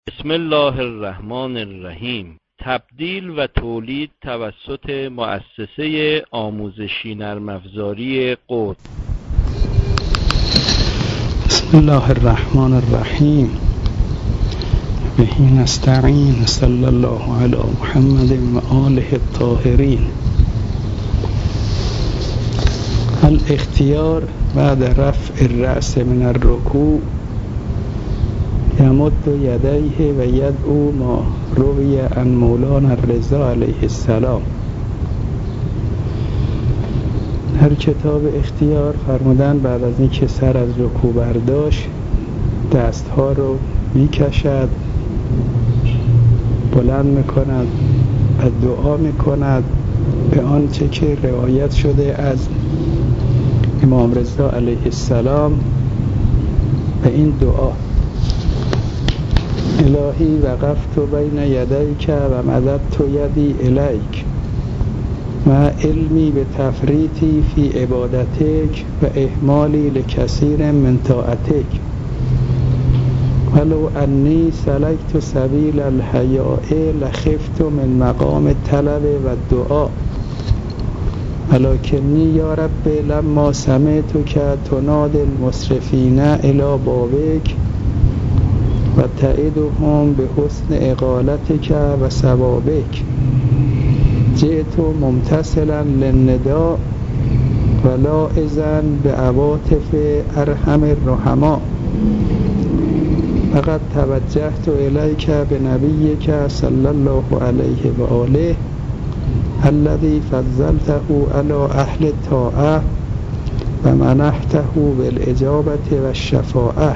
بسم الله الرحمن الرحیم. تبدیل و تولید توسط مؤسسه آموزشی نرم‌افزاری قطب. بسم الله الرحمن الرحیم. به نستعین. صلی الله علی محمد و آله الطاهرین. الاختیار بعد رفع الرأس من الرکوع یمد یدیه و یدعو ما روی عن مولانا الرضا علیه السلام. در کتاب اختیار فرمودن بعد از اینکه سر از رکوع برداشت دستها رو میکشد، بلند میکند و دعا میکند به آنچه که روایت شده از امام رضا علیه السلام. به این دعا: الهی وقفت بین یدیک و مددت یدی الیک مع علمی به تفریطی فی عبادتک و اهمالی لکثیر من طاعتک ولو انی سلکت سبیل الحیاء لخفت من مقام الطلب و الدعاء ولکنی یا رب لما سمعتک تنادی المسرفین الی بابک و تعیدهم به حسن اقالتک و ثوابک جئت ممتثلا للنداء و لاعظا به عواطف ارحم الرحماء فقد توجهت الیک بنبیک صلی الله علیه و آله الذی فضلته علی اهل الطاعه و منحته بالاجابه و الشفاعه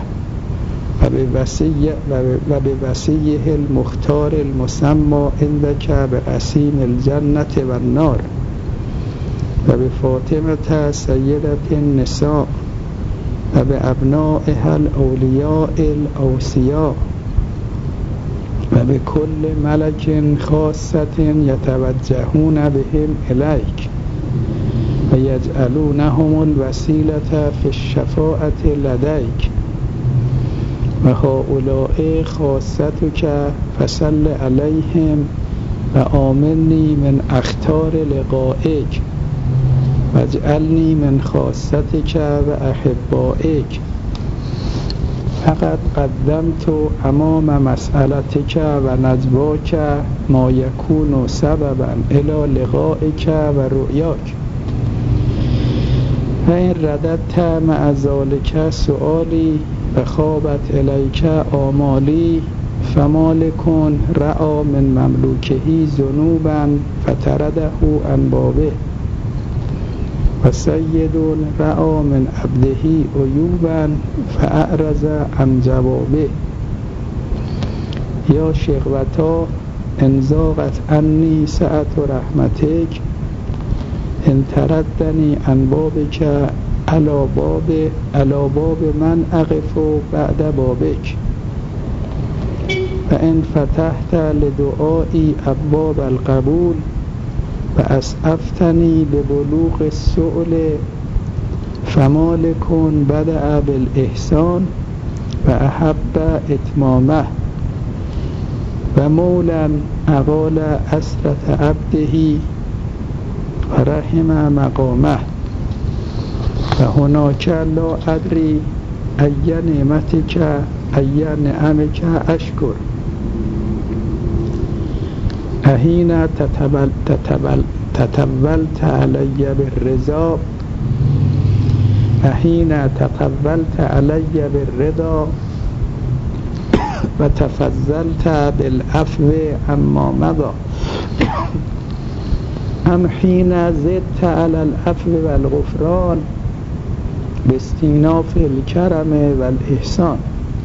و به وصیه المختار المسمى عندك بقسیم الجنة و النار و به فاطمه سیدة النساء و به ابنائها الاولیاء الاوصیاء و به کل ملک خاصة یتوجهون بهم الیک و یجعلونهم الوسیلة فی الشفاعة لدیک و هؤلاء خاصتک فصل علیهم و آمنی من اخطار لقائک و اجعلنی من خاصتک و احبائک فقد قدمت امام مسئلتک و نجواک ما یکون سببا الی لقائک و رؤیاک و این رددت مع ذلک سؤالی و خوابت الیک آمالی فمالکن رعا من مملوکهی ذنوبا فترده عن بابه و سید رعا من عبدهی عیوبا فاعرض عن جوابه یا شقوتا انزاغت عنی سعة رحمتک ان تردنی عن بابک علی باب من اقف بعد بابک و ان فتحت لدعایی ابواب القبول و اسعفتنی به بلوغ السؤل فمالکن بدأ بالاحسان و احب اتمامه و مولا اقال اسرة عبده و رحم مقامه و هناک لا ادری ای نعمتک ای نعمک اشکر احین تطولت علی بالرضا احین تطولت علی بالرضا و تفضلت بالعفو عما مضی ام حین زدت علی العفو والغفران باستیناف الکرم و الاحسان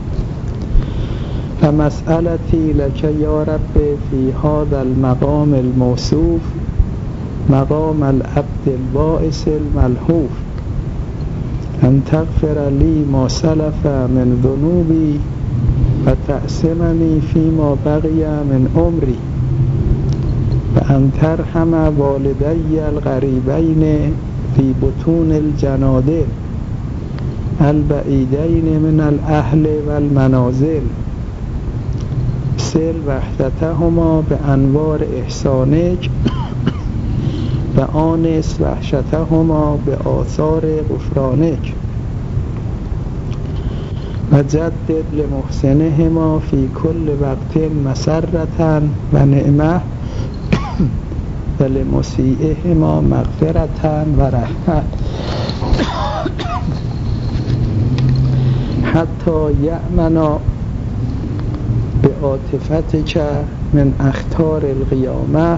و مسئلتی لک یا رب فی هذا المقام الموصوف مقام العبد البائس الملهوف ان تغفر لی ما سلف من ذنوبی و تعصمنی فیما بقی من عمری و ان ترحم والدی الغریبین فی بطون الجنادل البعیدین من الاهل و المنازل سل وحدتهما به انوار احسانک و آنس وحشتهما به آثار غفرانک و جدد لمحسنهما فی کل وقت مسرة و نعمه و لمسیئهما مغفرة و رحمه حتی یأمنا به عاطفتک من اخطار القیامه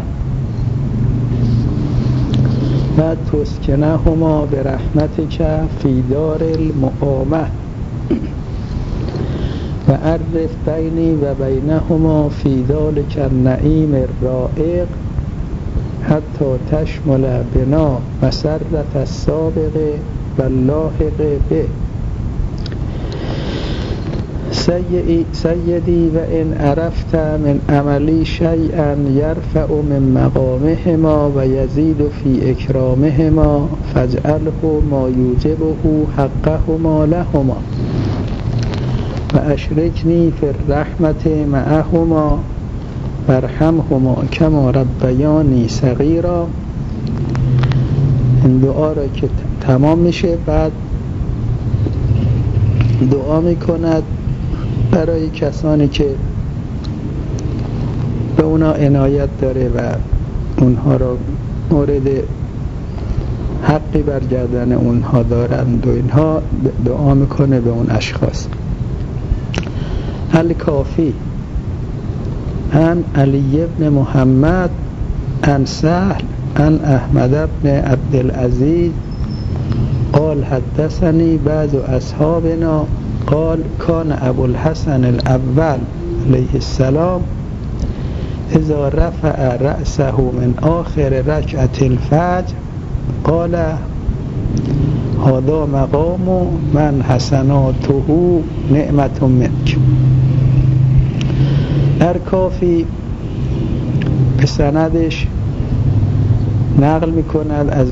و تسکنهما به رحمتک فی دار المقامه و عرف بینی و بینهما فی ذلک النعیم الرائق حتی تشمل بنا مسرت السابق و اللاحق به سیدی و ان عرفت من عملی شیئا یرفع من مقامهما و یزید فی اکرامهما فاجعله ما یوجبه حقهما لهما و اشرکنی فی الرحمت معهما وارحمهما کما ربیانی صغیرا. این دعا را که تمام میشه بعد دعا میکند برای کسانی که به اونا عنایت داره و اونها را مورد حقی برگردن اونها دارند و اینها دعا میکنه به اون اشخاص. الکافی عن علی بن محمد عن سهل عن احمد بن عبدالعزیز قال حدثني بعض اصحابنا قال كان ابو الحسن الاول علیه السلام اذا رفع رأسه من آخر ركعة الفجر قال هذا مقام من حسناته نعمة منك. در کافی به سندش نقل میکند از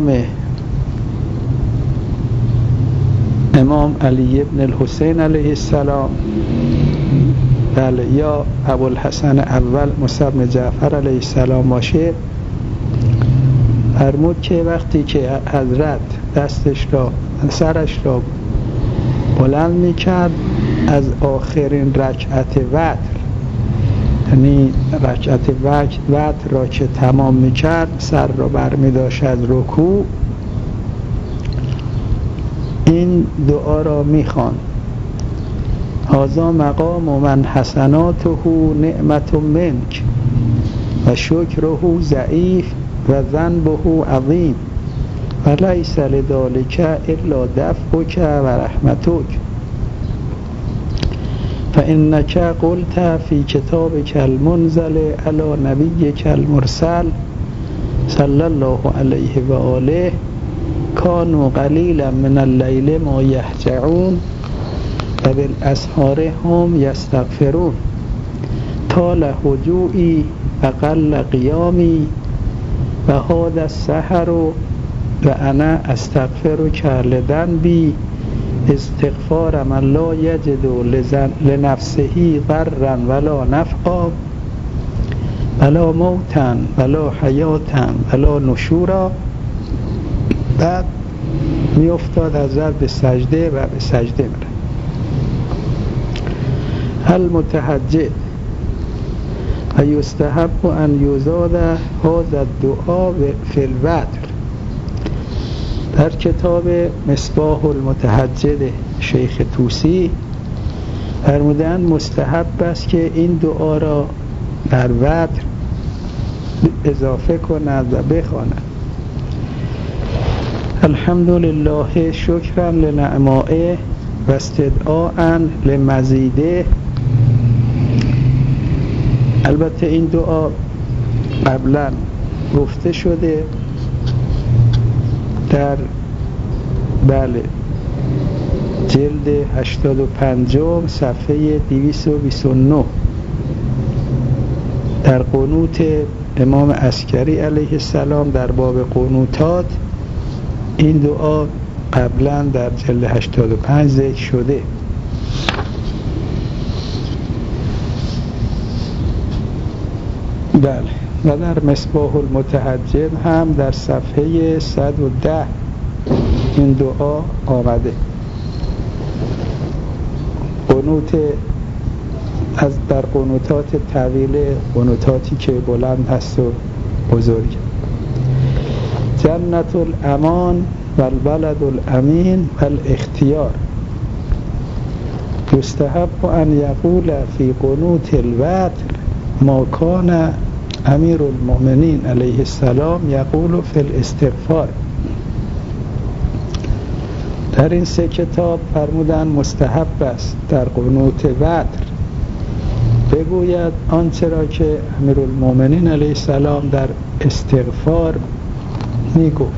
امام علی ابن الحسین علیه السلام، بله، یا ابوالحسن اول موسی بن جعفر علیه السلام باشه، فرمود که وقتی که حضرت سرش را بلند میکرد از آخرین رکعت وتر، یعنی رکعت وتر را که تمام میکرد سر را برمیداشت از رکوع، این دعا را میخواند: هذا مقام من حسناته نعمت منک و شکره ضعیف و ذنبه عظیم و لیس لذلک الا دفعک و رحمتک فانک قلت فی کتابک المنزل علی نبیک المرسل صلی الله علیه و آله کانوا قلیلا من اللیل ما یهجعون و بالاسحار هم یستغفرون طال هجوعی و قل قیامی و هذا السحر و انا استغفرک لذنبی استغفار من لا یجد لنفسه ضرا ولا نفعا ولا موتا ولا حیاتا ولا نشورا. بعد می افتاد از به سجده و به سجده میره. المتهجد و یستحب ان یزاد هذا الدعاء فی الوتر. در کتاب مصباح المتهجد شیخ طوسی فرمودند مستحب است که این دعا را در وتر اضافه کند و بخواند: الحمد لله شکرا لنعمائه و استدعاء لمزیده. البته این دعا قبلا گفته شده در جلد 85 صفحه 229 در قنوت امام عسکری علیه السلام در باب قنوتات. این دعا قبلا در جلد 85 ذکر شده. بله، و در مصباح المتحجب هم در صفحه 110 این دعا آمده. قنوت از در قنوتات طویل، قنوتاتی که بلند هست و بزرگ. جنت الامان و البلد الامین و الاختیار. یستحب ان یقول فی قنوت الوتر ما کان امیر المؤمنین علیه السلام یقول فی الاستغفار. در این سه کتاب فرمودن مستحب است در قنوت وتر بگوید آنچه را که امیرالمؤمنین علیه السلام در استغفار میگفت.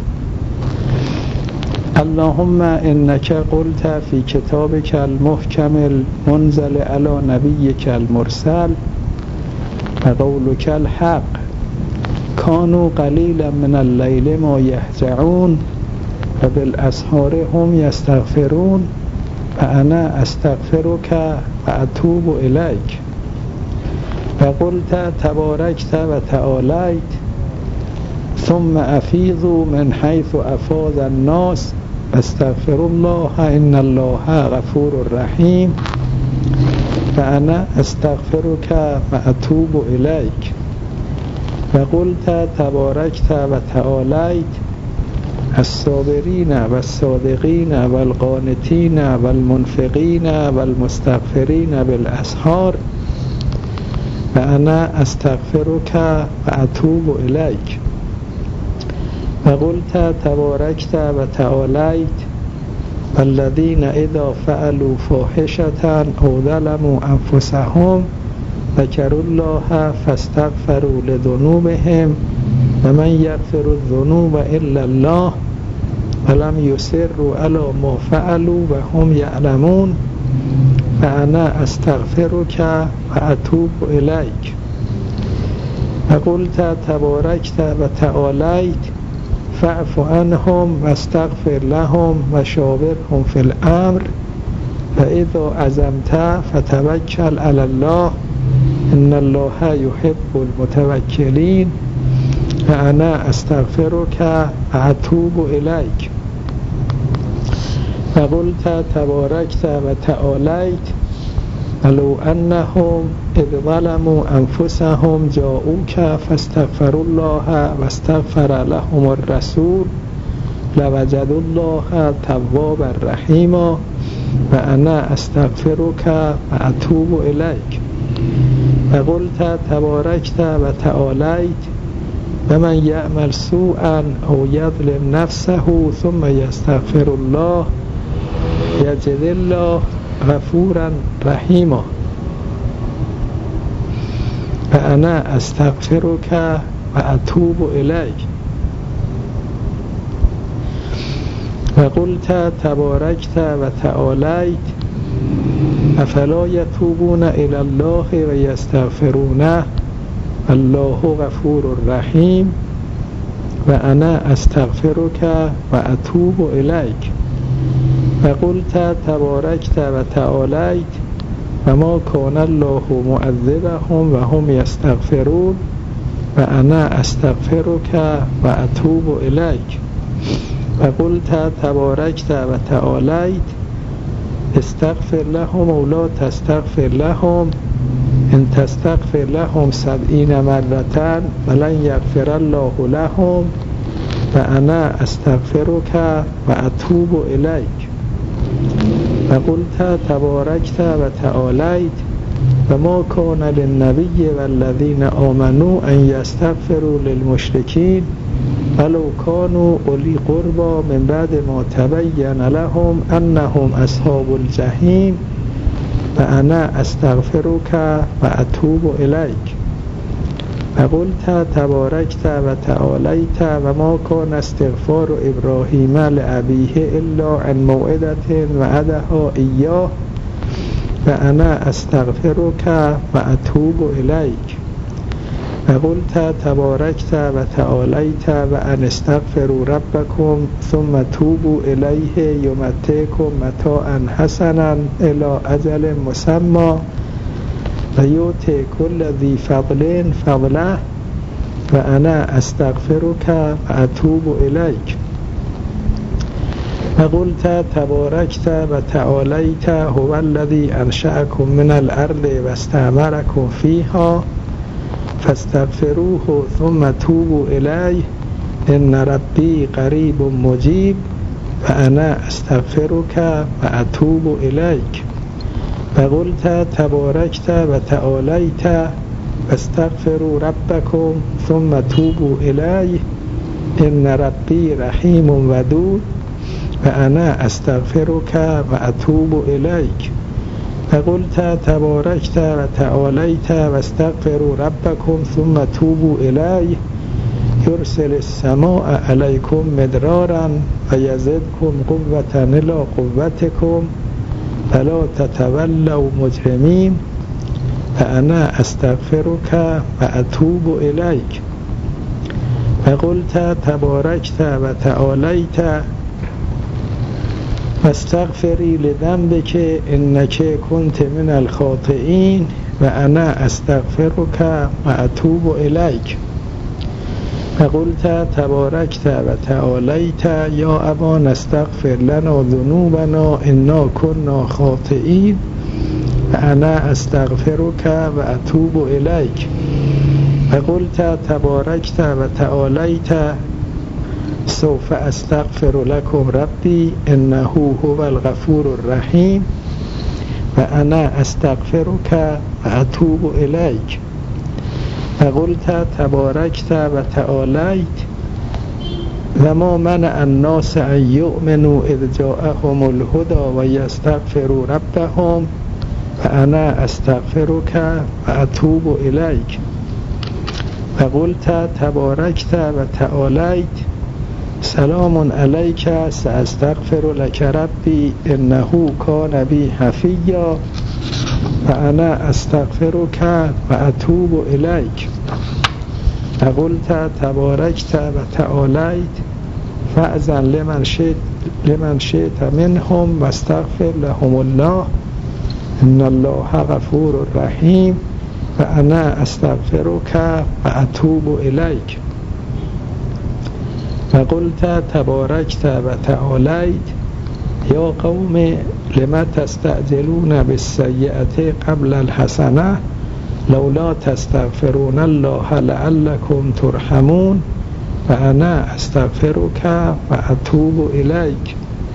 اللهم انک قلت فی کتابک المحکم المنزل علی نبیک المرسل و قولک الحق کانوا قلیلا من اللیل ما یهجعون و بالاسحار هم یستغفرون و انا استغفرک و اتوب الیک و قلت تبارکت و تعالیت ثم افیضوا من حیث افاض الناس استغفر الله ان الله غفور رحیم و انا استغفرک و اتوب الیک و قلت تبارکت و تعالیت الصابرین و الصادقین و القانتین و المنفقین و المستغفرین بالاسحار و انا استغفرک و اتوب الیک و قلت تبارکت و تعالیت والذین اذا فعلوا فاحشة او ظلموا انفسهم ذکروا الله فاستغفروا لذنوبهم و من یغفر الذنوب الا الله ولم یصروا علی ما فعلوا و هم یعلمون و انا استغفرک و اتوب الیک و قلت تبارکت و تعالیت فاعف عنهم واستغفر لهم و شاورهم فی الامر و اذا عزمت فتوکل علی الله ان الله یحب المتوکلین و انا استغفرک و اتوب الیک و قلت تبارکت و تعالیت ولو انهم اذ ظلموا انفسهم جاءوک فاستغفروا الله واستغفر لهم الرسول لوجدوا الله توابا رحیما و انا استغفرک و اتوب الیک و قلت تبارکت و تعالیت و من یعمل سوءا او یظلم نفسه ثم یستغفر الله یجد الله غفورا رحیما و انا استغفرک و اتوب الیک و قلت تبارکت و تعالیت افلا یتوبون الی الله و یستغفرونه الله غفور رحیم و انا استغفرک و اتوب الیک و قلت تبارکت و تعالیت و ما کان الله معذبهم و هم یستغفرون و انا استغفرک و اتوب الیک و قلت تبارکت و تعالیت استغفر لهم او لا تستغفر لهم ان تستغفر لهم 70 مرة ولن یغفر الله لهم و انا استغفرک و اتوب الیک و قلت تبارکت و تعالیت و ما کان للنبی والذین آمنوا ان یستغفروا للمشرکین ولو کانوا اولی قربا من بعد ما تبین لهم انهم اصحاب الجحیم و انا استغفرک و اتوب الیک و قلت تبارکت و تعالیت و ما کان استغفار ابراهیم لابیه الا عن موعدة وعدها ایاه و انا استغفرک و اتوب الیک و قلت تبارکت و تعالیت و ان استغفروا ربکم ثم توبوا الیه یمتعکم متاعا حسنا الی اجل مسمی و یؤتی کل ذی فضل فضله و انا استغفرک و اتوب الیک. و قلت تبارکت و تعالیت هو الذی انشأکم من الارض و استعمرکم فیها فاستغفروه ثم توبوا الیه ان ربی قریب مجیب و انا استغفرک و اتوب الیک. و قلت تبارکت و تعالیت واستغفروا ربکم ثم توبوا الیه ان ربی رحیم ودود و انا استغفرک و اتوب الیک. و قلت تبارکت و تعالیت واستغفروا ربکم ثم توبوا الیه یرسل السماء علیکم مدرارا و یزدکم قوة الی قوتکم فلا تتولوا مجرمین و انا استغفرک و اتوب الیک. و قلت تبارکت و تعالیت واستغفری لذنبک انک کنت من الخاطئین و انا استغفرک و اتوب الیک. و قلت تبارکت و تعالیت یا ابانا استغفر لنا ذنوبنا انا کنا خاطئین و انا استغفرک و اتوب الیک. و قلت تبارکت و تعالیت سوف استغفر لكم ربی انه هو الغفور الرحیم و انا استغفرک و اتوب الیک. و قلت تبارکت و تعالیت و ما منع الناس ان یؤمنوا اذ جاءهم الهدی و یستغفروا ربهم و انا استغفرک و اتوب الیک. و قلت تبارکت و تعالیت سلام علیک ساستغفر لک ربی انه کان بی حفیا و انا استغفرک و اتوب الیک. و قلت تبارکت و تعالیت فأذن لمن شئت منهم واستغفر لهم الله ان الله غفور رحیم و انا استغفرک و اتوب الیک. و قلت تبارکت و تعالیت یا قوم لم تستعجلون بالسیئة قبل الحسنة لولا تستغفرون الله لعلکم ترحمون و انا استغفرک و اتوب الیک.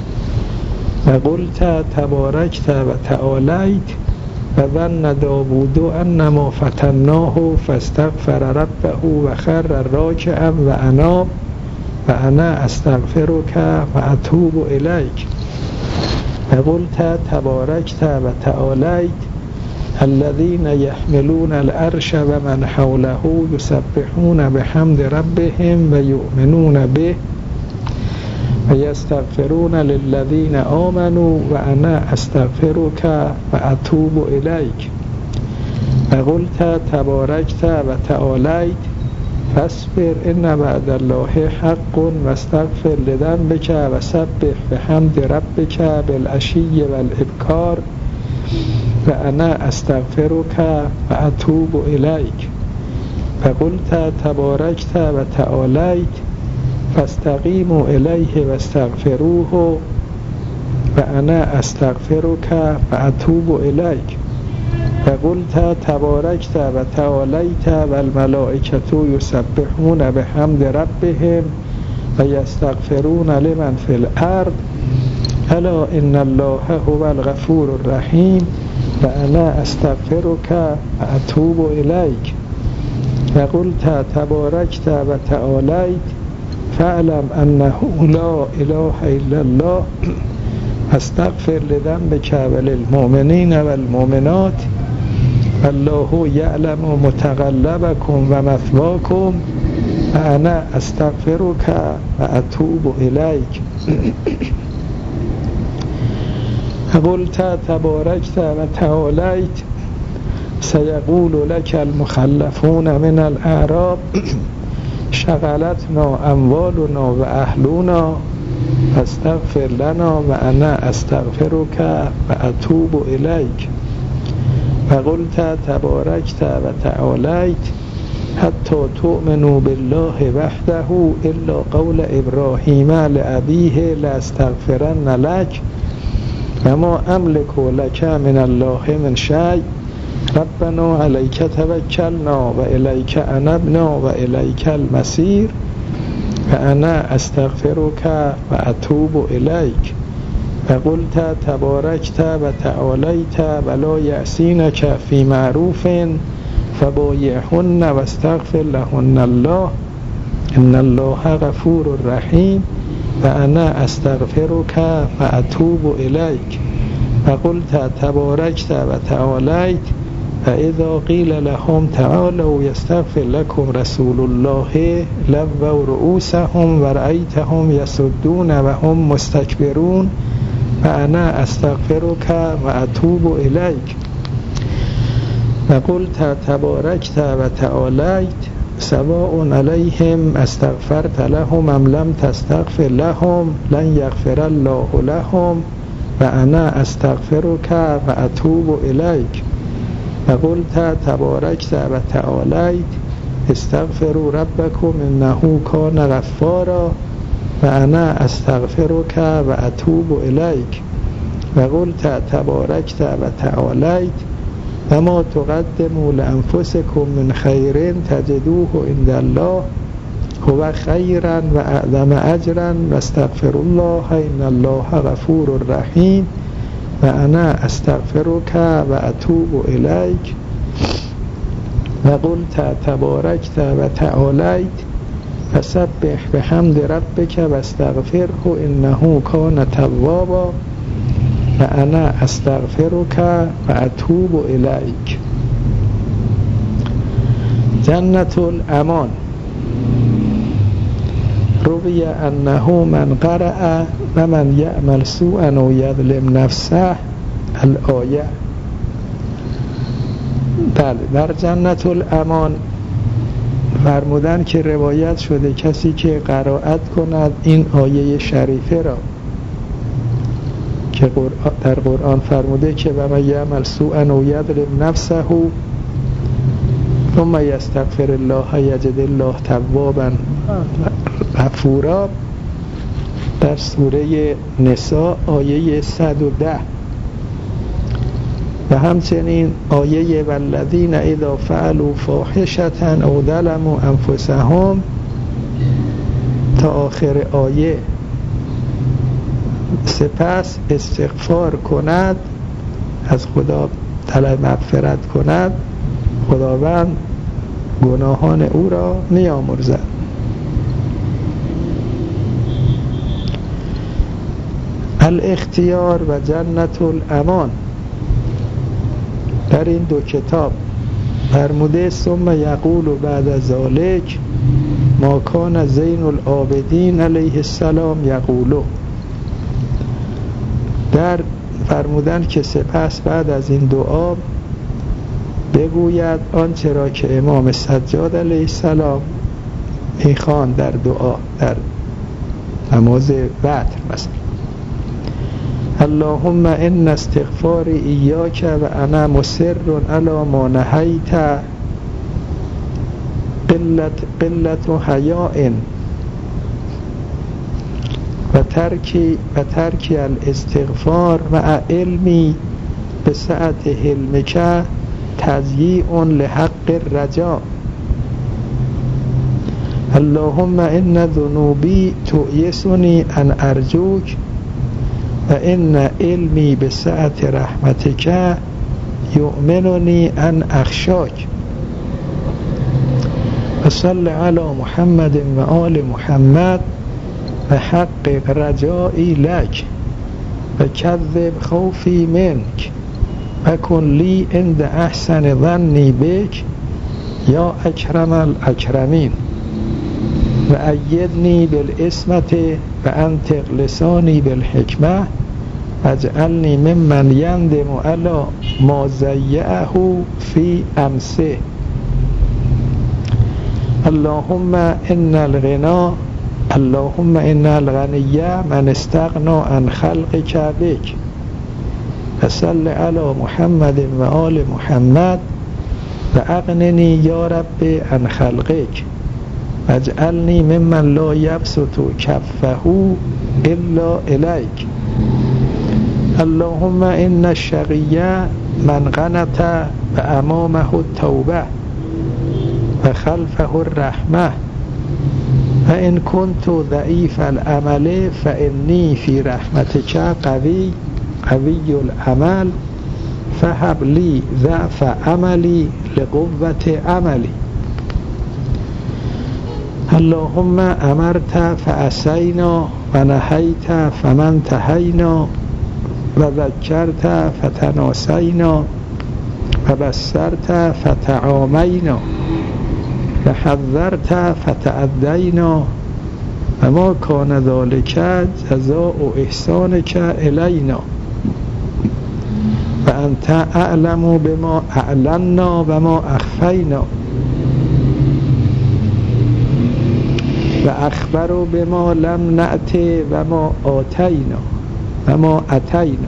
و قلت تبارکت و تعالیت و ظن داوود انما فتناه فاستغفر ربه و خر راکعا و اناب و انا استغفرک و اتوب الیک. و قلت تبارکت و تعالیت الذین یحملون العرش و من حوله یسبحون بحمد ربهم و یؤمنون به و یستغفرون للذین آمنوا و انا استغفرک و اتوب الیک. و قلت تبارکت و تعالیت فاصبر ان وعد الله حق واستغفر لذنبک و سبح بحمد ربک بالعشی والابکار و انا استغفرک و اتوب الیک. و قلت تبارکت و تعالیت فاستقیموا الیه واستغفروه و انا استغفرک و اتوب الیک. و قلت تبارکت و تعالیت و الملائکة یسبحون بحمد ربهم و یستغفرون لمن فی الارض الا ان الله هو الغفور الرحیم و انا استغفرک و اتوب الیک. و قلت تبارکت و تعالیت فاعلم انه لا اله الا الله استغفر لذنبک وللمؤمنین والمؤمنات الله یعلم متقلبکم و مثواکم و انا استغفرک و اتوب الیک. و قلت تبارکت و تعالیت سیقول لک المخلفون من الاعراب شغلتنا اموالنا و اهلنا فاستغفر لنا و انا استغفرک و اتوب الیک. فقلت تبارکت و تعالیت حتی تؤمنوا بالله وحده الا قول ابراهیم لأبیه لاستغفرن لک و ما املک لک من الله من شیء ربنا علیک توکلنا و الیک انبنا و الیک المصیر و انا استغفرک و اتوب الیک فقلت تبارکت و تعالیت ولا یعصینک فی معروف فبایعهن و استغفر لهن الله ان الله غفور رحیم و انا استغفرک و اتوب الیک فقلت تبارکت و تعالیت فاذا قیل لهم تعالوا یستغفر لكم رسول الله لووا رؤوسهم و رأیتهم یصدون و هم مستکبرون و انا استغفرک و اتوب الیک فقلت تبارکت و تعالیت سواء علیهم استغفرت لهم ام لم تستغفر لهم لن یغفر الله لهم و انا استغفرک و اتوب الیک فقلت تبارکت و تعالیت استغفروا ربکم انه کان غفارا و انا استغفرک و اتوب الیک فقلت تبارکت و تعالیت و ما تقدموا لانفسکم من خیر تجدوه عند الله هو خیرا و اعظم اجرا و استغفر الله ان الله غفور رحیم و انا استغفرک و اتوب الیک و قلت تبارکت و تعالیت فسبح بحمد ربک و استغفره انه کان توابا و انا استغفرک و اتوب الیک. جنت الامان روی انه من قرأ و من یعمل سوءا و یظلم نفسه الآیه. در جنت الامان فرمودن که روایت شده کسی که قرائت کند این آیه شریفه را که در قرآن فرموده که و من یعمل سوءا و یظلم نفسه ثم یستغفر الله یجد الله توابا غفورا، در سوره نساء آیه 110 و همچنین آیه والذین اذا فعلوا فاحشة او ظلموا انفسهم تا آخر آیه. سپس استغفار کند، از خدا طلب مغفرت کند، خداوند گناهان او را می‌آمرزد. الاختیار و جنت الامان در این دو کتاب فرموده ثم یقول بعد ذلک ما کان زین العابدین علیه السلام یقولو، در فرمودن که سپس بعد از این دعا بگوید آنچه را که امام سجاد علیه السلام میخواند در دعا در نماز وتر مثلا اللهم ان استغفاری ایاک و انا مصر علی ما نهیت قلت حیاء و ترکی الاستغفار و علمی بسعت حلمک تضییع لحق الرجاء اللهم ان ذنوبی تؤیسنی ان ارجوک و ان علمی بسعت رحمتک یؤمننی ان اخشاک و صل علی محمد و آل محمد و حقق رجائی لک و کذب خوفی منک و کن لی عند احسن ظنی بک یا اکرم الاکرمین و ایدنی بالعصمت و انطق لسانی بالحکمه اجعلنی ممن یندم علی ما ضیعه فی امسه اللهم ان الغنی من استغنا عن خلقک بک فصل علی محمد و آل محمد و اغننی یا رب عن خلقک واجعلنی ممن لا یبسط کفه الا الیک. اللهم ان الشقی من قنط و امامه التوبه و خلفه الرحمه و ان كنت ضعیف العمل فانی فی رحمتک قوی العمل فهب لی ضعف عملی لقوة عملی. اللهم امرت فعصینا و نهیت فمنتهینا و ذکرت فتناسینا و بصرت فتعامینا و حذرت فتعدینا و ما کان ذلک جزاء احسانک الینا و انت اعلم بما اعلنا و ما اخفینا و اخبر بما لم نأت و ما آتینا و ما اتینا.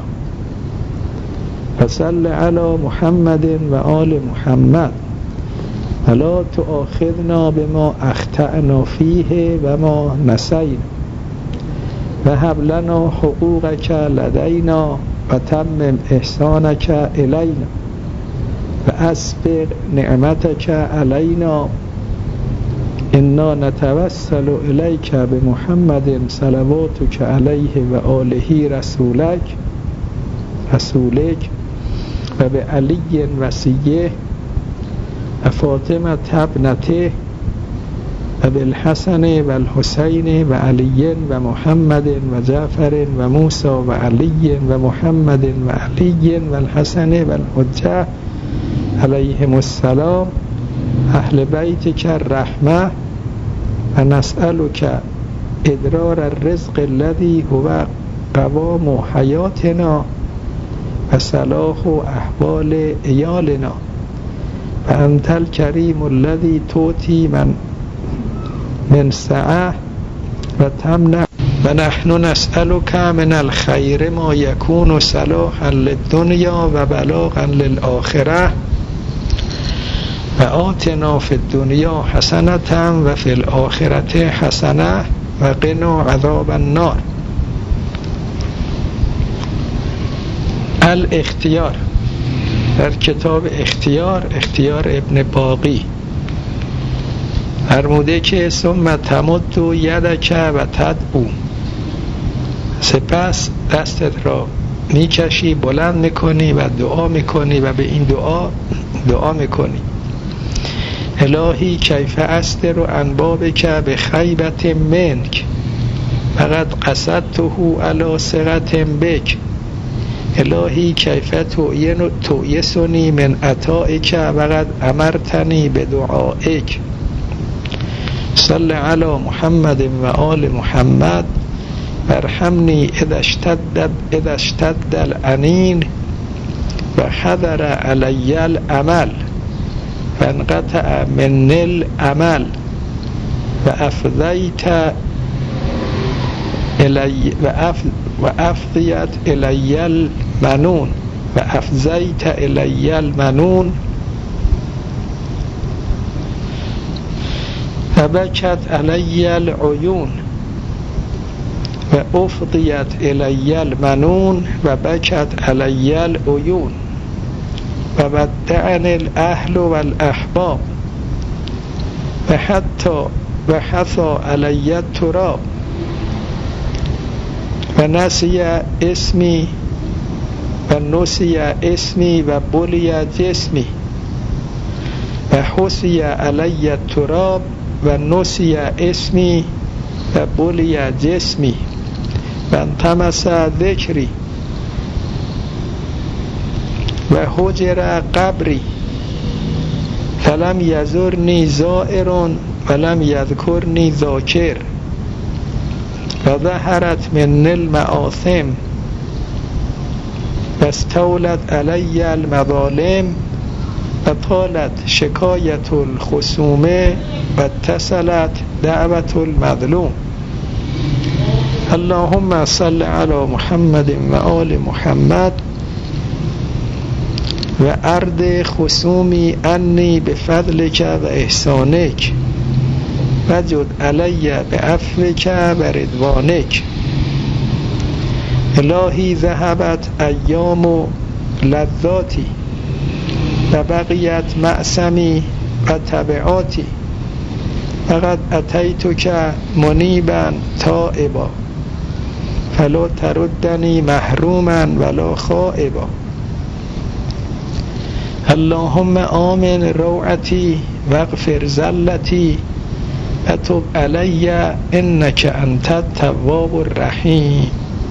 فصل علی محمد و آل محمد ولا تؤاخذنا بما اخطأنا فیه و ما نسینا و هب لنا حقوقک لدینا و تمم احسانک الینا و اسبغ نعمتک علینا انا نتوسل الیک بمحمد صلواتک علیه و آله رسولک و به علی وصیه و فاطمه ابنته و بالحسن و الحسین و علی و محمد و جعفر و موسی و علی و محمد و علی و الحسن و الحجه علیهم السلام اهل بیتک الرحمه و نسألک ادرار الرزق الذي هو قوام حیاتنا و صلاح احوال عیالنا و انت الکریم الذی توتی من سعه و تمنع و نحن نسألک من الخیر ما یکون صلاحا للدنیا و بلاغا للآخره و آتنا فی الدنیا حسنة و فی الآخرة حسنة و قنا عذاب النار. الاختیار در کتاب اختیار ابن باقی فرموده که ثم تمد یدک و تدعو، سپس دستت را میکشی بلند میکنی و دعا میکنی و به این دعا میکنی الهی کیف استر عن بابک بخیبة منک فقد قصدته علی ثقة بک. الهی کیف تؤیسنی من عطائک وقد امرتنی بدعائک. صل علی محمد و آل محمد وارحمنی اذا اشتد العنین و حضر علی العمل فانقطع من العمل و افضیت الی المنون و افضیت الی المنون و بکت علی العیون و افضیت الی المنون و بکت علی العیون و ودعنی الاهل و الاحباب و حثا علی التراب و نسی اسمی و بلی جسمی و حسی علی التراب و نسی اسمی و بلی جسمی و انتمس ذکری و حجر قبری فلم یزرنی زائر ولم یذکرنی ذاکر و ظهرت من المآثم و استولت علی المظالم و طالت شکایت الخصومه و اتصلت دعوت المظلوم. اللهم صل علی محمد و آل محمد و ارد خصومی انی به فضلک و احسانک وجد علی به عفوک و رضوانک. الهی ذهبت ایام و لذاتی و بقیت معصمی و تبعاتی فقد اتیتک منیبا تائبا فلا تردنی محروما ولا خائبا. اللهم آمن روعتی واغفر زلتی و تب علی انک انت التواب الرحیم.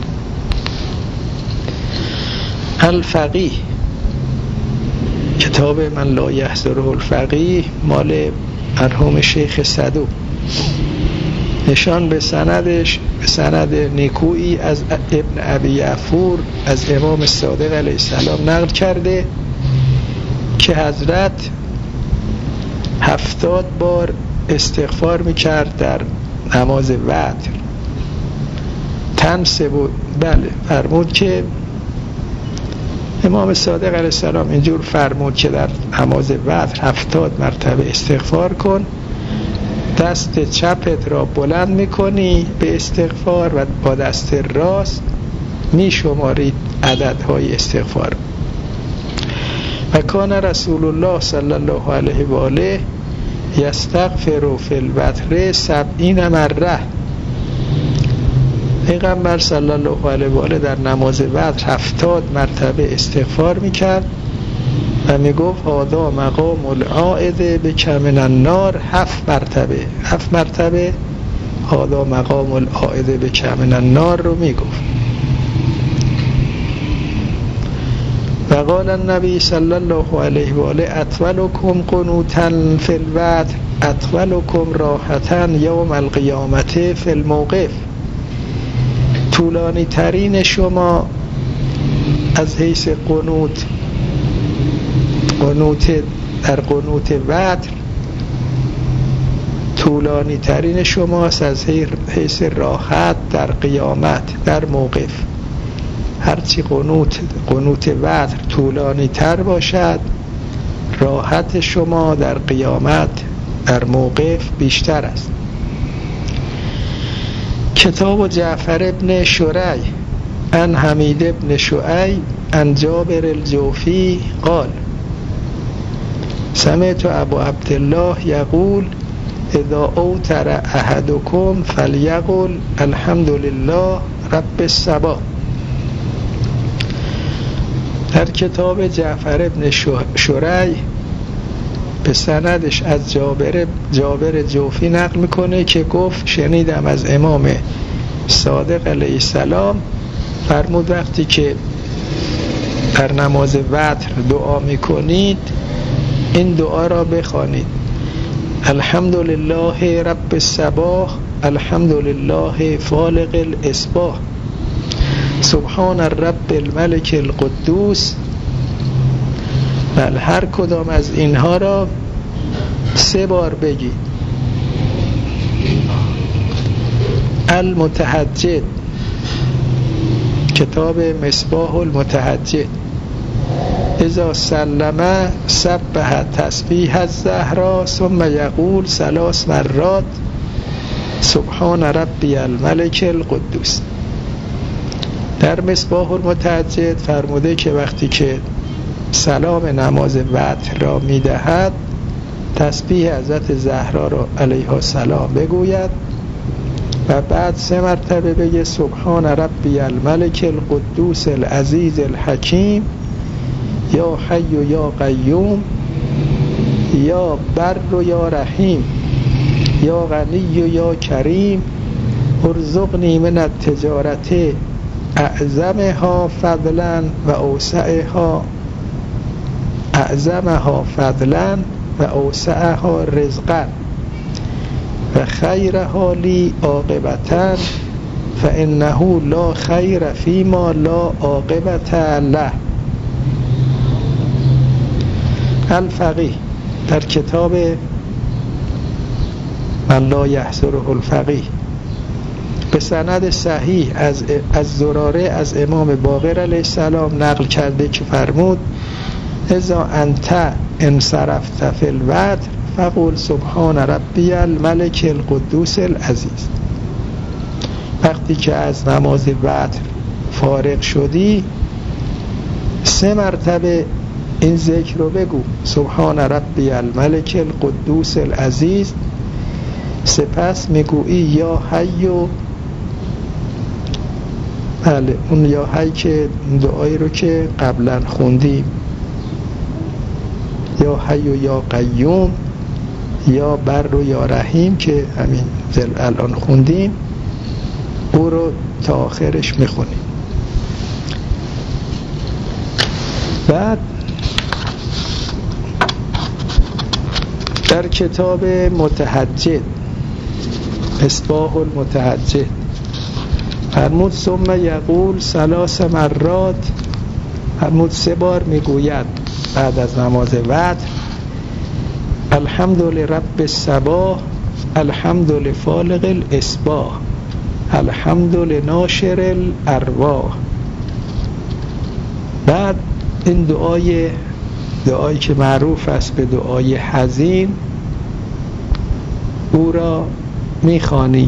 الفقیه، کتاب من لا یحضره الفقیه مال مرحوم شیخ صدوق، نشان به سندش به سند نیکویی از ابن ابی یعفور از امام صادق علیه السلام نقل کرده که حضرت 70 بار استغفار میکرد در نماز وتر. تنسه بود، بله، فرمود که امام صادق علیه السلام اینجور فرمود که در نماز وتر 70 مرتبه استغفار کن، دست چپت را بلند میکنی به استغفار و با دست راست میشمارید عددهای استغفار. و کان رسول الله صلی الله علیه و آله یستغفر فی الوتر 70 مره. پیغمبر صلی الله علیه و آله در نماز وتر 70 مرتبه استغفار میکرد و میگفت هذا مقام العائد بک من النار. 7 مرتبه هذا مقام العائد بک من النار رو میگفت. و قال النبی صلی الله علیه و آله اطولکم قنوتا فی الوتر اطولکم راحتا یوم القیامت فی الموقف. طولانی ترین شما از حیث قنوت در قنوت وتر طولانی ترین شماست از حیث راحت در قیامت در موقف. هرچی قنوت وتر طولانی تر باشد راحت شما در قیامت در موقف بیشتر است. کتاب جعفر ابن شری عن حمید ابن شعیب عن جابر الجوفی قال سمعت ابو عبدالله یقول اذا اوتر احدکم فلیقل الحمد لله رب السبا. در کتاب جعفر ابن شری به سندش از جابر جوفی نقل میکنه که گفت شنیدم از امام صادق علیه السلام فرمود وقتی که در نماز وتر دعا میکنید این دعا را بخوانید: الحمد لله رب الصباح، الحمد لله فالق الاصباح، سبحان الرب الملك القدوس. بل هر کدام از اینها را 3 بار بگید. المتهجد، کتاب مصباح المتهجد، اذا سلم سبح تسبیح الزهرا ثم یقول 3 مرات سبحان ربی الملک القدوس. در مصباح المتهجد فرموده که وقتی که سلام نماز وتر را میدهد تسبیح حضرت زهرا را علیها السلام بگوید و بعد 3 مرتبه بگه سبحان ربی الملک القدوس العزیز الحکیم، یا حی یا قیوم، یا بر یا رحیم، یا غنی یا کریم، ارزقنی من التجارت اعظمها فضلا و اوسعها رزقا و خیرها لی عاقبتا فانه لا خیر فیما لا عاقبت له. الفقیه، در کتاب من لا یحضره الفقیه به سند صحیح از زراره از امام باقر علیه السلام نقل کرده که فرمود اذا انت انصرفت فی الوتر فقل سبحان ربی الملک القدوس العزیز. وقتی که از نماز وتر فارغ شدی 3 مرتبه این ذکر رو بگو، سبحان ربی الملک القدوس العزیز. سپس میگویی یا حی، بله اون یا حی که دعایی رو که قبلا خوندیم، یا حی و یا قیوم، یا بر و یا رحیم که همین الان خوندیم، او رو تا آخرش میخونیم. بعد در کتاب متهجد مصباح المتهجد فرمود ثم یقول 3 مرات، فرمود 3 بار میگوید بعد از نماز وتر الحمد لرب الصباح، الحمد لفالق الاصباح، الحمد لناشر الارواح. بعد این دعایی که معروف است به دعای حزین، او را میخوانی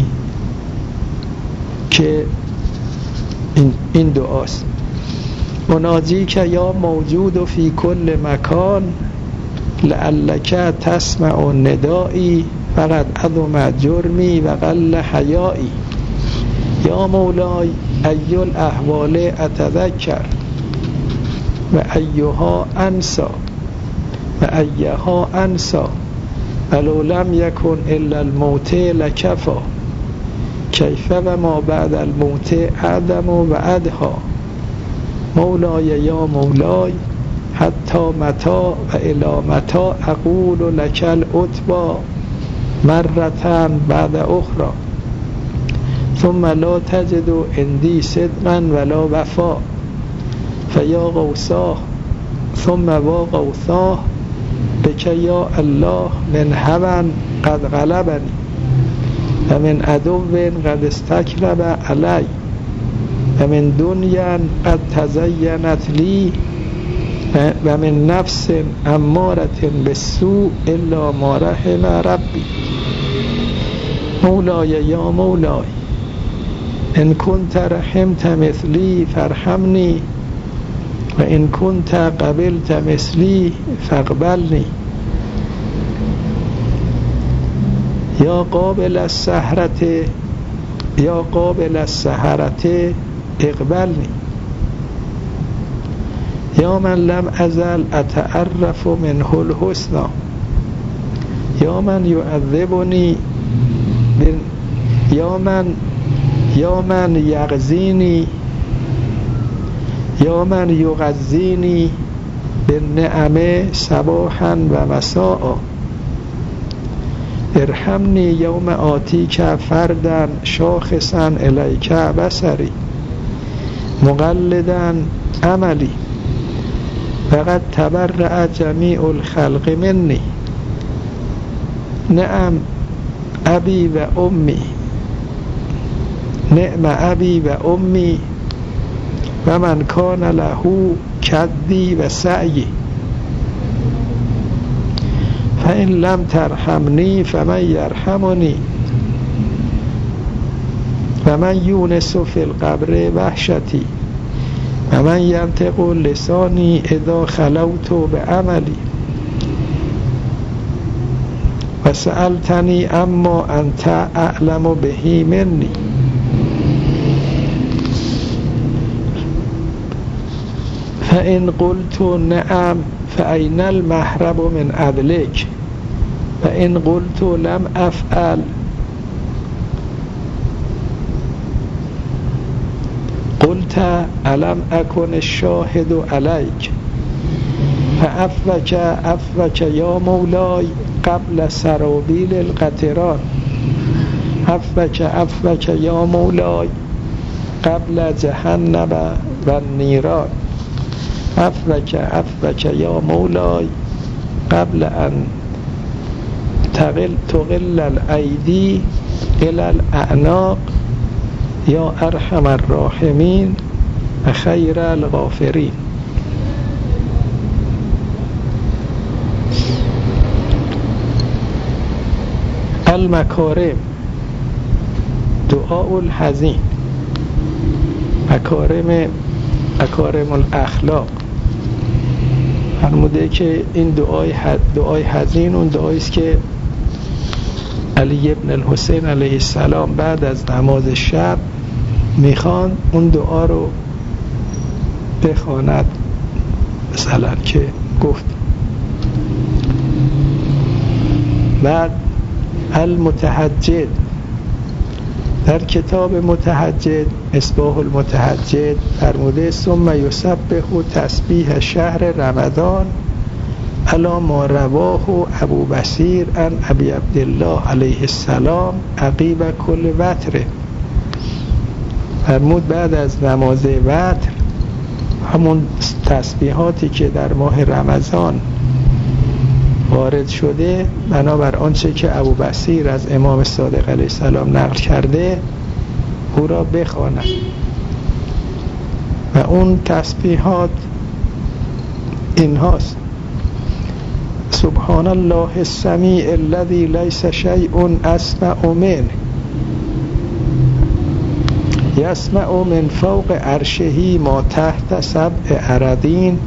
که این دعاست: مناجیک یا موجود فی کل مکان لعلک تسمع ندایی فقد عظم جرمی و قل حیایی. یا مولای ای الاحوال اتذکر و ایها انسا و ایها انسا ولو لم یکن الا الموت لکفا کیف و ما بعد الموت اعدم و ادها. مولای یا مولای حتی متا و الی متا اقول لک العتبا مرتان بعد اخرى ثم لا تجد عندي صدقا ولا وفا فیا غوثاه ثم وا غوثاه بک یا الله من هوى قد غلبنی و من عدو قد استکبر علی و من دنیا قد تزینت لی و من نفس امارة بالسوء الا ما رحم ربی. مولای یا مولای ان کنت رحمت مثلی فارحمنی و ان کنت قبلت مثلی فاقبلنی. یا قابل السحرة یا قابل السحرة اقبلنی. یا من لم ازل اتعرف منه الحسنى یا من یعذبنی یا من یغزینی یا من یغزینی بالنعمه صباحا و مساء. ارحمنی یوم آتیک فردا شاخصا الیک بصری مقلدا عملی فقد تبرأ جمیع الخلق منی. نعم ابی و امی، نعم ابی و امی و من کان له کدی و سعی فإن لم ترحمنی فمن یرحمنی و من یونس فی القبر وحشتی و من ینطق لسانی اذا خلوت بعملی و سألتنی اما انت اعلم به منی. فإن قلت نعم فأين المهرب من عدلك فإن قلت لم أفعل قلت ألم أكن الشاهد عليك فعفوك يا مولاي قبل سرابيل القطران عفوك يا مولاي قبل جهنم والنيران عفوك يا مولاي قبل أن تغل الأيدي إلى الأعناق يا أرحم الراحمين خير الغافرين. المکارم دعاء الحزین، مکارم الاخلاق فرموده که این دعای حزین اون دعایی است که علی ابن الحسین علیه السلام بعد از نماز شب میخوان اون دعا رو بخواند. مثلا که گفت بعد المتهجد در کتاب متهجد مصباح المتهجد فرموده ثم یسبح تسبیح شهر رمضان علی ما رواه ابو بصیر عن ابی عبدالله علیه السلام عقیب کل وتر. فرمود بعد از نماز وتر همون تسبیحاتی که در ماه رمضان وارد شده بنابر آنچه که ابو بصیر از امام صادق علیه السلام نقل کرده او را بخواند و اون تسبیحات این هاست: سبحان الله السمیع الذی لیس شیء اسمع منه یسمع من فوق عرشه ما تحت سبع اراضین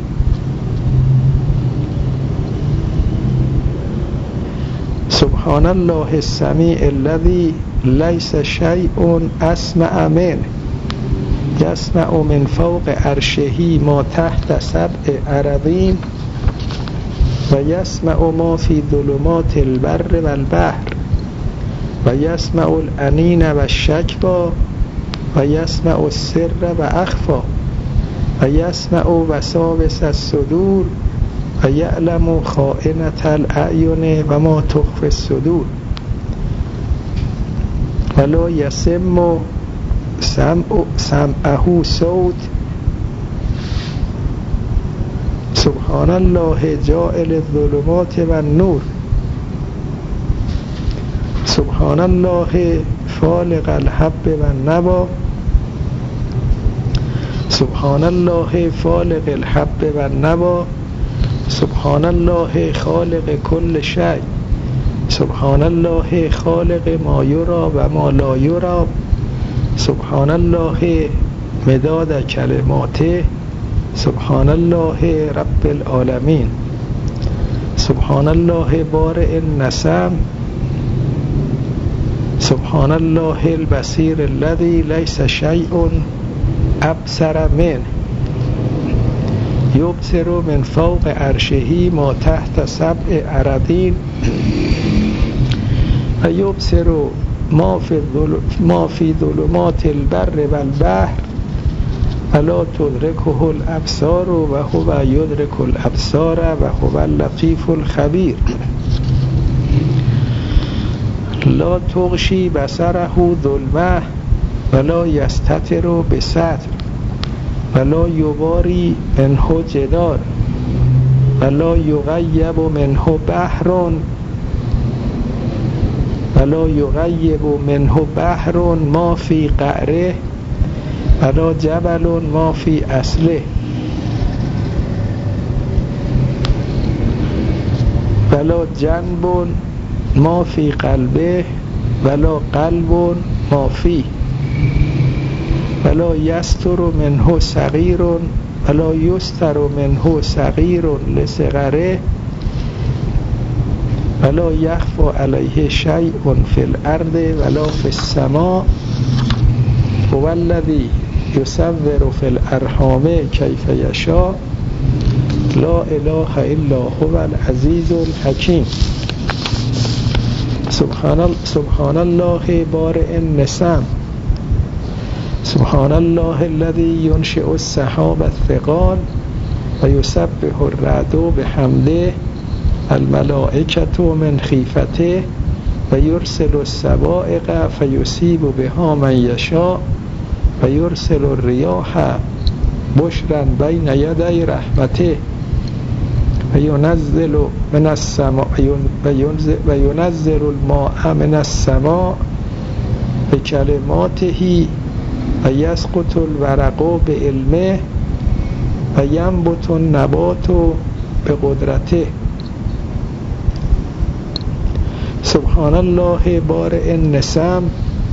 سبحان الله السمیع الذی لیس شیء اسمع منه یسمع من فوق عرشه ما تحت سبع اراضین و یسمع ما فی ظلمات البر و البحر و یسمع الانین و الشکوا و یسمع السر و اخفا و یسمع وساوس الصدور و یعلم خائنة الاعین و ما تخفی الصدور ولا یسم سمعه صوت سبحان الله جاعل الظلمات و النور سبحان الله فالق الحب و النوی سبحان الله فالق الحب و النوی سبحان الله خالق کل شیء سبحان الله خالق ما یرا و ما لا یرا سبحان الله مداد کلماته سبحان الله رب العالمین سبحان الله بارئ النسم سبحان الله البصیر الذی لیس شیء ابصر منه یبصر من فوق عرشه ما تحت سبع اراضین و یبصر ما فی ظلمات البر و البحر ولا تدرکه الابصار و هو یدرک الابصار و هو اللطیف الخبیر لا تغشی بصره ظلمه ولا یستتر بستر ولا یباری منه جدار ولا یغیب منه بحر ولا یغیب منه بحر ما فی قعره ولا جبل ما فی اصله ولا جنب ما فی قلبه ولا قلب ما فی ولا یستر منه صغیر ولا یستر منه صغیر لصغره ولا یخفی علیه شیء فی الارض ولا فی السماء هو الذی یصور فی الارحام کیف یشاء لا اله الا هو العزیز الحکیم سبحان الله بارئ النسم سبحان الله الذي ينشئ السحاب الثقال و یسبح الرعد بحمده الملائکة من خیفته و یرسل الصواعق فیصیب بها من یشاء و یرسل الریاح بشرا بین یدی رحمته و ینزل من السماء و ینزل الماء من السماء بکلماته و یسقط الورق بعلمه و ینبت النبات بقدرته سبحان الله بارئ النسم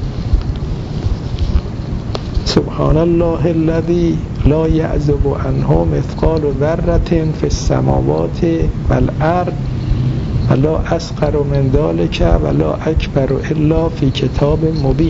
سبحان الله الذي لا يعزب عنه مثقال ذرة في السماوات والأرض ولا أصغر من ذلك ولا أكبر إلا في كتاب مبين.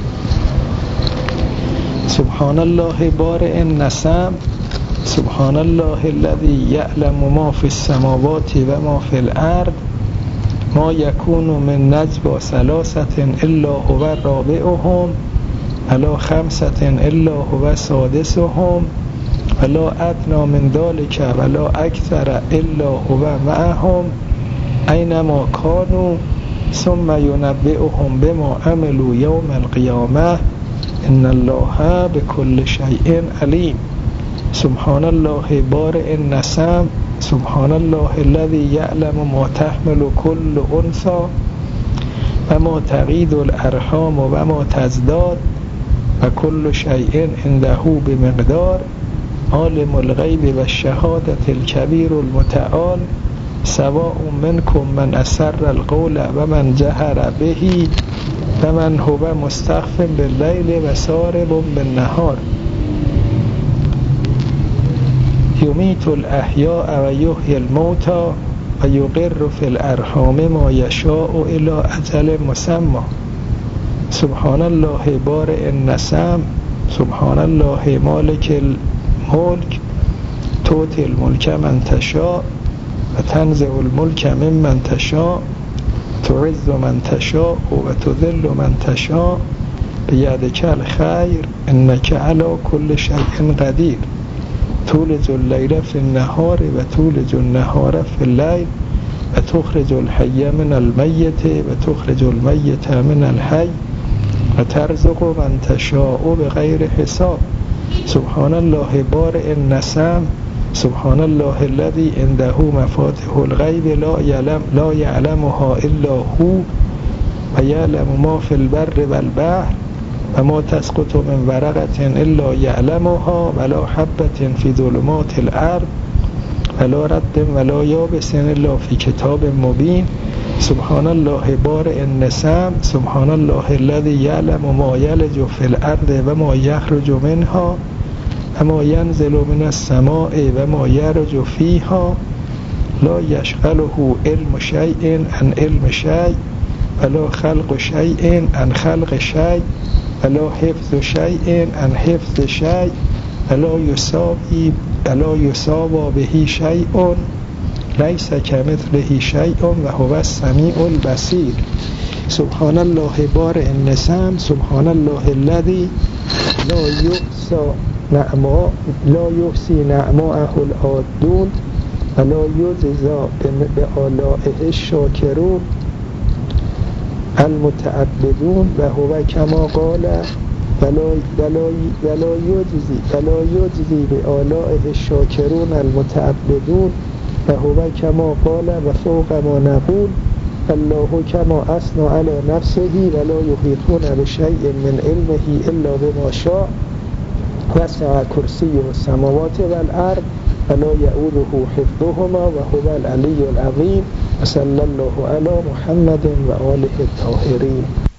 سبحان الله بارئ النسم سبحان الله الذي يعلم ما في السماوات وما في الأرض ما يكون من نجوى ثلاثة إلا هو رابعهم ولا خمسة إلا هو سادسهم ولا أدنى من ذلك ولا أكثر إلا هو معهم أينما كانوا ثم ينبئهم بما عملوا يوم القيامة إن الله بكل شيء عليم. سبحان الله بارئ النسم سبحان الله الذي يعلم ما تحمل كل أنثى وما تغيض الأرحام وما تزداد وكل شيء عنده بمقدار عالم الغيب والشهادة الكبير المتعال سواء منكم من أسر القول ومن جهر به ومن هو مستخف بالليل وسارب بالنهار يميت الأحياء ويحيي الموتى ويقر في الأرحام ما يشاء إلى أجل مسمى. سبحان الله بارئ النسم سبحان الله مالك الملك تؤتي الملك من تشاء وتنزع الملك ممن تشاء تعز من تشاء وتذل من تشاء بيدك الخير إنك على كل شيء قدير. تولج الليل في النهار وتولج النهار في الليل وتخرج الحي من الميت وتخرج الميت من الحي وترزق من تشاء بغير حساب. سبحان الله بارئ النسم سبحان الله الذي عنده مفاتيح الغيب لا يعلمها إلا هو ويعلم ما في البر والبحر وما تسقط من ورقة إلا يعلمها ولا حبة في ظلمات الأرض ولا رطب ولا يابس إلا في كتاب مبين. سبحان الله بارئ النسم سبحان الله الذي يعلم ما يلج في الأرض وما يخرج منها وما ينزل من السماء وما يرج فيها لا يشغله علم شيء عن علم شيء ولا خلق شيء عن خلق شيء ولا حفظ شيء عن حفظ شيء ولا يساوى به شيء ليس كمثله شيء وهو السميع البصير. سبحان الله بارئ النسم سبحان الله الذي لا يحصي نعماءه العادون ولا يجزى بآلائه الشاكرون المتعبدون وهو كما قال ولا يجزي بآلائه الشاكرون المتعبدون وهو كما قال وفوق ما نقول الله كما أثنى على نفسه ولا يحيطون بشيء من علمه إلا بما شاء وسع كرسيه السماوات والأرض ولا يؤوده حفظهما وهو العلي العظيم. وصلى الله على محمد وآله الطاهرين.